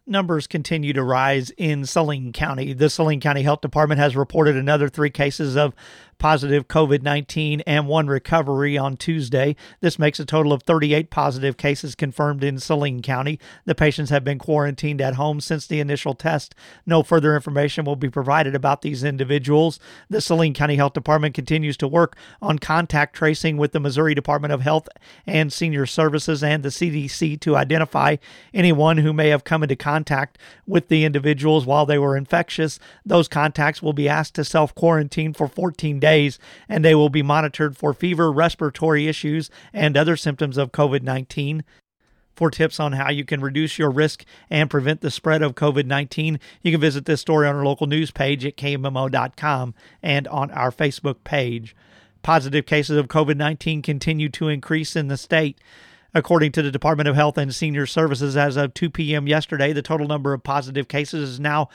Numbers continue to rise in Saline County. The Saline County Health Department has reported another 3 cases of positive COVID-19 and 1 recovery on Tuesday. This makes a total of 38 positive cases confirmed in Saline County. The patients have been quarantined at home since the initial test. No further information will be provided about these individuals. The Saline County Health Department continues to work on contact tracing with the Missouri Department of Health and Senior Services and the CDC to identify anyone who may have come into contact with the individuals while they were infectious. Those contacts will be asked to self-quarantine for 14 days, and they will be monitored for fever, respiratory issues, and other symptoms of COVID-19. For tips on how you can reduce your risk and prevent the spread of COVID-19, you can visit this story on our local news page at KMMO.com and on our Facebook page. Positive cases of COVID-19 continue to increase in the state. According to the Department of Health and Senior Services, as of 2 p.m. yesterday, the total number of positive cases is now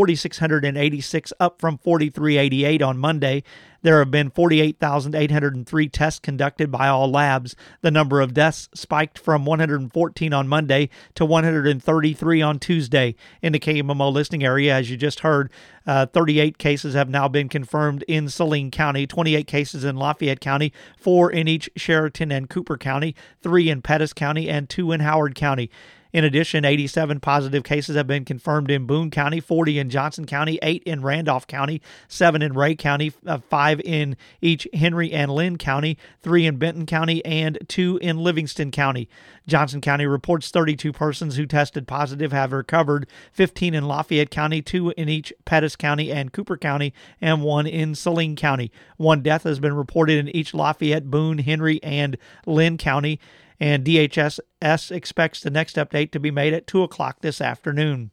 4,686, up from 4,388 on Monday. There have been 48,803 tests conducted by all labs. The number of deaths spiked from 114 on Monday to 133 on Tuesday. In the KMMO listing area, as you just heard, 38 cases have now been confirmed in Saline County, 28 cases in Lafayette County, 4 in each Sheraton and Cooper County, 3 in Pettis County, and 2 in Howard County. In addition, 87 positive cases have been confirmed in Boone County, 40 in Johnson County, 8 in Randolph County, 7 in Ray County, 5 in each Henry and Lynn County, 3 in Benton County, and 2 in Livingston County. Johnson County reports 32 persons who tested positive have recovered, 15 in Lafayette County, 2 in each Pettis County and Cooper County, and 1 in Saline County. 1 death has been reported in each Lafayette, Boone, Henry, and Lynn County. And DHS expects the next update to be made at 2 o'clock this afternoon.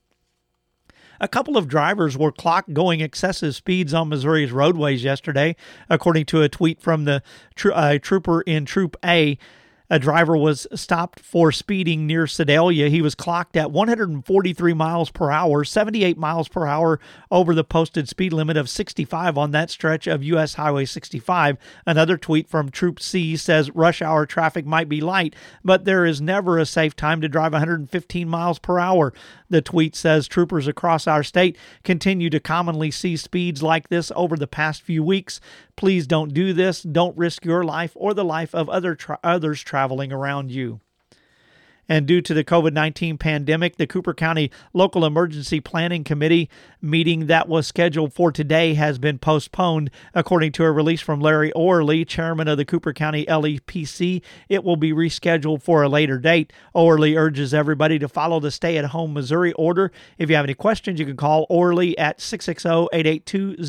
A couple of drivers were clocked going excessive speeds on Missouri's roadways yesterday, according to a tweet from the trooper in Troop A. A driver was stopped for speeding near Sedalia. He was clocked at 143 miles per hour, 78 miles per hour over the posted speed limit of 65 on that stretch of U.S. Highway 65. Another tweet from Troop C says rush hour traffic might be light, but there is never a safe time to drive 115 miles per hour. The tweet says troopers across our state continue to commonly see speeds like this over the past few weeks. Please don't do this. Don't risk your life or the life of others traveling around you. And due to the COVID-19 pandemic, the Cooper County Local Emergency Planning Committee meeting that was scheduled for today has been postponed. According to a release from Larry Orley, chairman of the Cooper County LEPC, it will be rescheduled for a later date. Orley urges everybody to follow the Stay-at-Home Missouri order. If you have any questions, you can call Orley at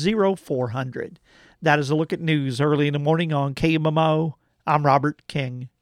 660-882-0400. That is a look at news early in the morning on KMMO. I'm Robert King.